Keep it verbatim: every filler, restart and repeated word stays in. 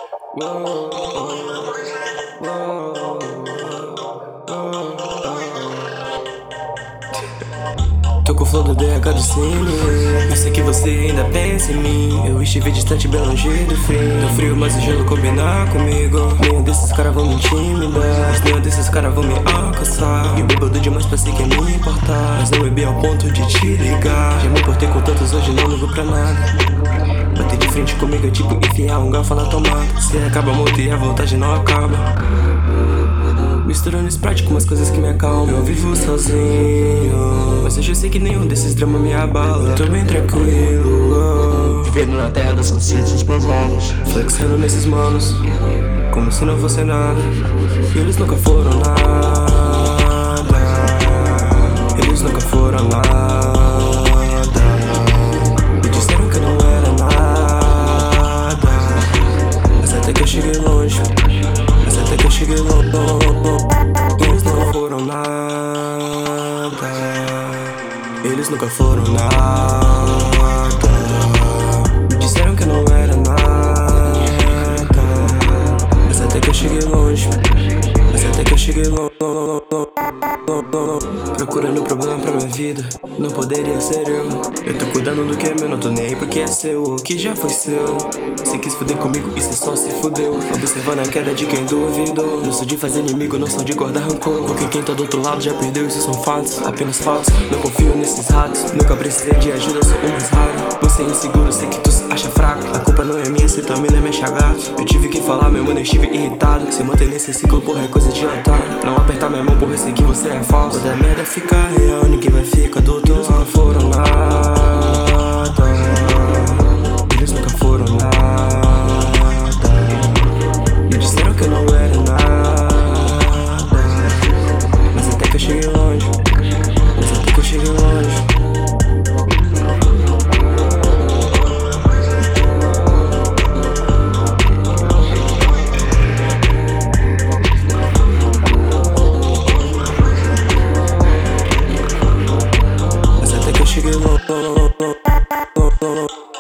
Uou, uou, uou. Tô com o flow do D H do Cine. Eu sei que você ainda pensa em mim. Eu estive distante, bem longe do fim. Do frio, mas o gelo combinar comigo. Nenhum desses caras vão me intimidar, mas nenhum desses caras vão me alcançar. E eu bêbado demais pra ser quem me importar, mas não bebi ao ponto de te ligar. Já me importei com tantos, hoje não ligo pra nada. Bater de frente comigo é tipo enfiar um garfo na tomada. Se acaba muito e a vontade não acaba. Misturando Sprite com umas coisas que me acalmam. Eu vivo sozinho, mas hoje eu sei que nenhum desses dramas me abala. Tô bem tranquilo, vivendo na terra das consciências pesadas, flexando nesses manos, como se não fosse nada. E eles nunca foram nada, eles nunca foram nada. Me disseram que não era nada, mas até que eu cheguei longe. Mas até que eu cheguei longe. Eles nunca foram nada, eles nunca foram nada. Me disseram que não era nada, mas até que eu cheguei longe. Mas até que eu cheguei longe. Procurando problema pra minha vida, não poderia ser eu. Eu tô cuidando do que é meu, não tô nem aí porque é seu. O que já foi seu, você quis fuder comigo e cê só se fudeu. Observando a queda de quem duvidou. Não sou de fazer inimigo, não sou de guardar rancor, porque quem tá do outro lado já perdeu, isso são fatos, apenas fatos. Não confio nesses ratos, nunca precisei de ajuda, sou o mais raro. Você é inseguro, sei que tu se acha fraco. A culpa não é minha, cê também não é minha gato. Eu tive que falar, meu mano, eu estive irritado. Se manter nesse ciclo, porra, é coisa de otário. Não apertar minha mão, porra, eu sei que você é falso. Quando a merda fica real, ninguém vai ficar do outro lado. Eles nunca foram nada, eles nunca foram nada. Me disseram que eu não era nada, mas até que eu cheguei longe. Mas até que eu cheguei longe. Cheguei longe.